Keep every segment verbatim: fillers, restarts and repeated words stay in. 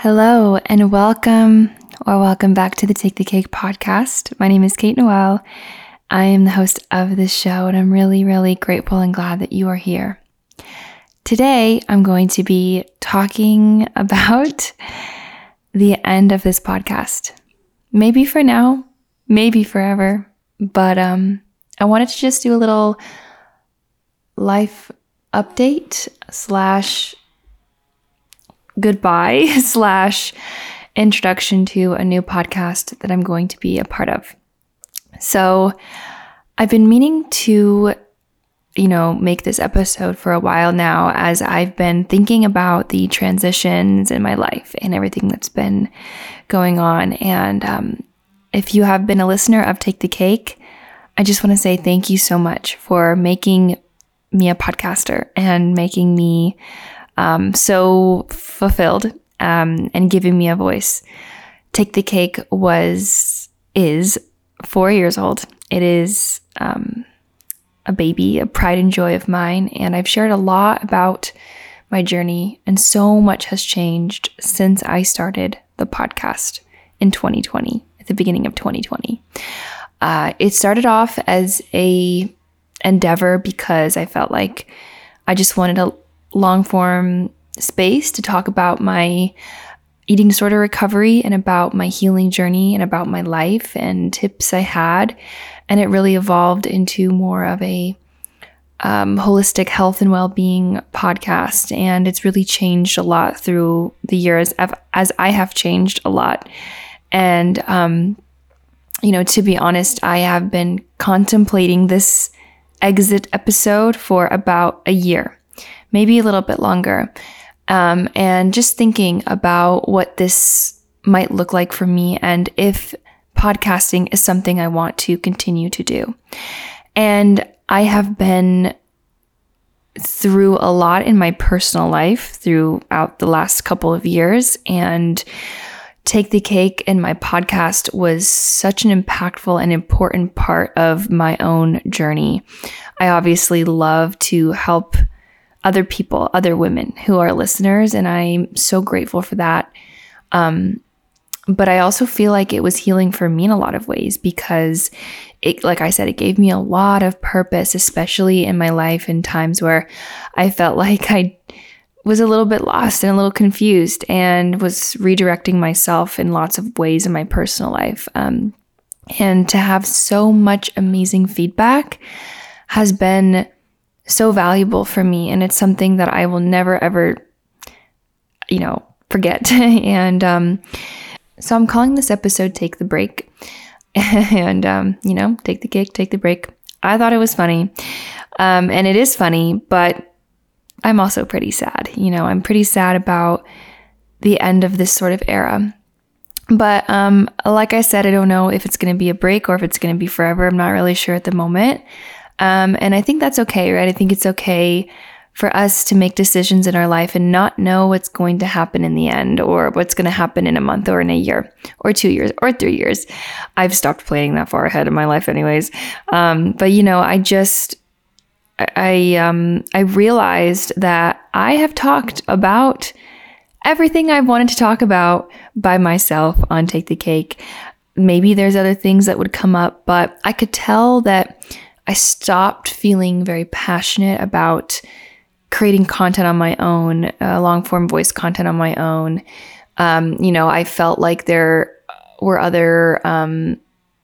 Hello and welcome or welcome back to the Take the Cake podcast. My name is Kate Noel. I am the host of this show and I'm really, really grateful and glad that you are here. Today, I'm going to be talking about the end of this podcast. Maybe for now, maybe forever, but um, I wanted to just do a little life update slash goodbye slash introduction to a new podcast that I'm going to be a part of. So I've been meaning to, you know, make this episode for a while now as I've been thinking about the transitions in my life and everything that's been going on. And um, if you have been a listener of Take the Cake, I just want to say thank you so much for making me a podcaster and making me Um, so fulfilled um, and giving me a voice. Take the Cake was, is four years old. It is um, a baby, a pride and joy of mine. And I've shared a lot about my journey and so much has changed since I started the podcast in twenty twenty, at the beginning of twenty twenty. Uh, it started off as a endeavor because I felt like I just wanted a long form space to talk about my eating disorder recovery and about my healing journey and about my life and tips I had. And it really evolved into more of a um, holistic health and well-being podcast. And it's really changed a lot through the years as I have changed a lot. And, um, you know, to be honest, I have been contemplating this exit episode for about a year. Maybe a little bit longer, um, and just thinking about what this might look like for me and if podcasting is something I want to continue to do. And I have been through a lot in my personal life throughout the last couple of years, and Take the Cake and my podcast was such an impactful and important part of my own journey. I obviously love to help other people, other women who are listeners, and I'm so grateful for that. Um, but I also feel like it was healing for me in a lot of ways because it, like I said, it gave me a lot of purpose, especially in my life in times where I felt like I was a little bit lost and a little confused and was redirecting myself in lots of ways in my personal life. Um, and to have so much amazing feedback has been so valuable for me, and it's something that I will never ever, you know, forget. and um, so I'm calling this episode "Take the Break," and um, you know, take the cake, take the break. I thought it was funny, um, and it is funny, but I'm also pretty sad. You know, I'm pretty sad about the end of this sort of era. But um, like I said, I don't know if it's going to be a break or if it's going to be forever. I'm not really sure at the moment. Um, and I think that's okay, right? I think it's okay for us to make decisions in our life and not know what's going to happen in the end or what's going to happen in a month or in a year or two years or three years. I've stopped planning that far ahead in my life anyways. Um, but, you know, I just, I, um, I realized that I have talked about everything I've wanted to talk about by myself on Take the Cake. Maybe there's other things that would come up, but I could tell that I stopped feeling very passionate about creating content on my own, uh, long form voice content on my own. Um, you know, I felt like there were other um,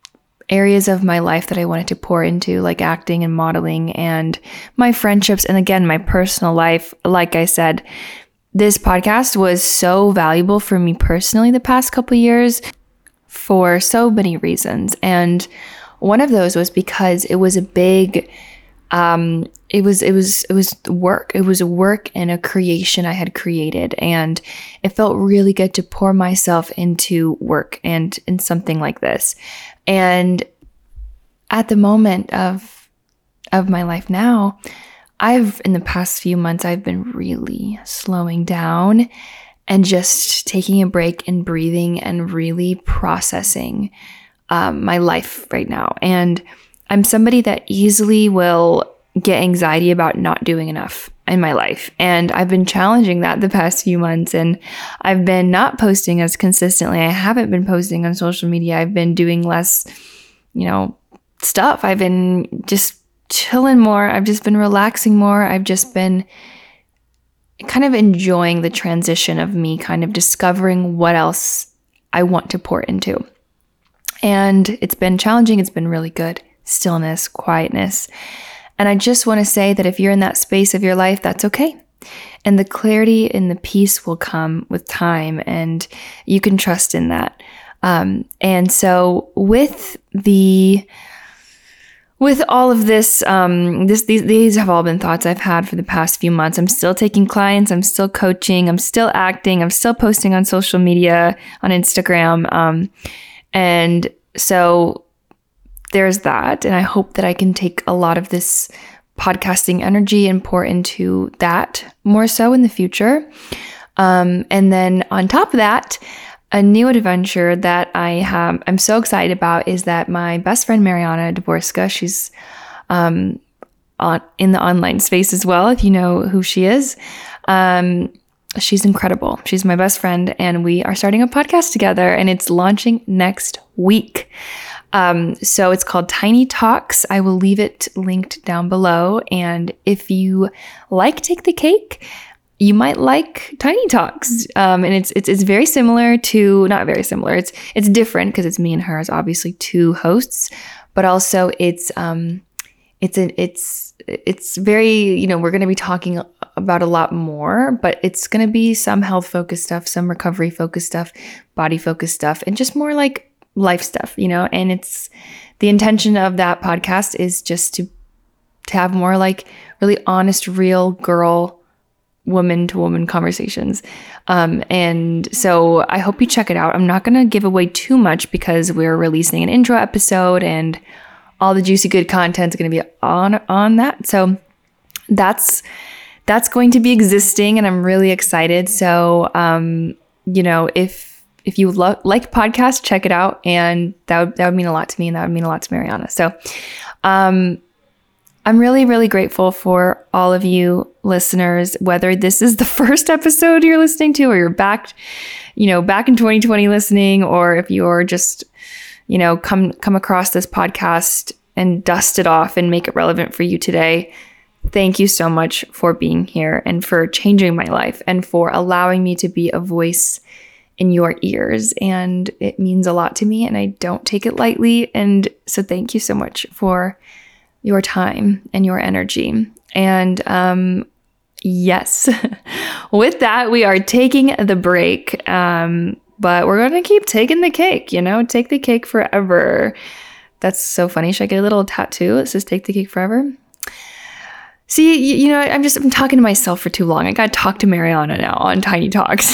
areas of my life that I wanted to pour into, like acting and modeling and my friendships. And again, my personal life. Like I said, this podcast was so valuable for me personally the past couple of years for so many reasons. And one of those was because it was a big, um, it was, it was, it was work. It was a work and a creation I had created. And it felt really good to pour myself into work and in something like this. And at the moment of, of my life now, I've, in the past few months, I've been really slowing down and just taking a break and breathing and really processing Um, my life right now. And I'm somebody that easily will get anxiety about not doing enough. in my life. And I've been challenging that the past few months, and I've been not posting as consistently. I haven't been posting on social media. I've been doing less, you know, stuff. I've been just chilling more. I've just been relaxing more. I've just been kind of enjoying the transition of me kind of discovering what else I want to pour into. And it's been challenging. It's been really good. Stillness, quietness. And I just want to say that if you're in that space of your life, that's okay. And the clarity and the peace will come with time, and you can trust in that. Um, and so with the With all of this, um, this these these have all been thoughts I've had for the past few months. I'm still taking clients. I'm still coaching. I'm still acting. I'm still posting on social media, on Instagram. Um, and so there's that. And I hope that I can take a lot of this podcasting energy and pour into that more so in the future. Um, and then on top of that, a new adventure that I have, I'm so excited about is that my best friend Mariana Dvorska, she's um, on in the online space as well, if you know who she is. Um, she's incredible. She's my best friend, and we are starting a podcast together, and it's launching next week. Um, so it's called Tiny Talks. I will leave it linked down below. And if you like Take the Cake, you might like Tiny Talks. Um, and it's, it's, it's very similar to, not very similar. It's, it's different because it's me and her as obviously two hosts, but also it's, um, it's, a, it's, it's very, you know, we're going to be talking about a lot more, but it's going to be some health focused stuff, some recovery focused stuff, body focused stuff, and just more like life stuff, you know. And it's, the intention of that podcast is just to, to have more like really honest, real girl woman to woman conversations. Um, and so I hope you check it out. I'm not going to give away too much because we're releasing an intro episode and all the juicy good content is going to be on, on that. So that's, that's going to be existing, and I'm really excited. So, um, you know, if, if you lo- like podcasts, check it out. And that would, that would mean a lot to me, and that would mean a lot to Mariana. So, um, I'm really, really grateful for all of you listeners, whether this is the first episode you're listening to, or you're back, you know, back in twenty twenty listening, or if you're just, you know, come, come across this podcast and dust it off and make it relevant for you today. Thank you so much for being here and for changing my life and for allowing me to be a voice in your ears. And it means a lot to me, and I don't take it lightly. And so thank you so much for your time and your energy. And um, yes, with that, we are taking the break, um, but we're going to keep taking the cake, you know, take the cake forever. That's so funny. Should I get a little tattoo that says take the cake forever? See, you, you know, I'm just, I'm talking to myself for too long. I got to talk to Mariana now on Tiny Talks.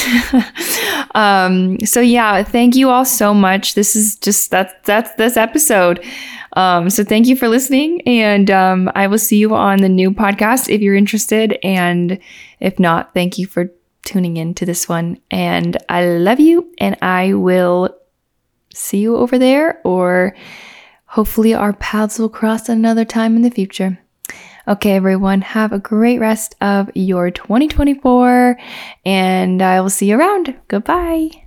um, so yeah, thank you all so much. This is just, that's, that's this episode. Um, so thank you for listening, and um, I will see you on the new podcast if you're interested. And if not, thank you for tuning in to this one. And I love you, and I will see you over there, or hopefully our paths will cross another time in the future. Okay, everyone, have a great rest of your twenty twenty-four, and I will see you around. Goodbye.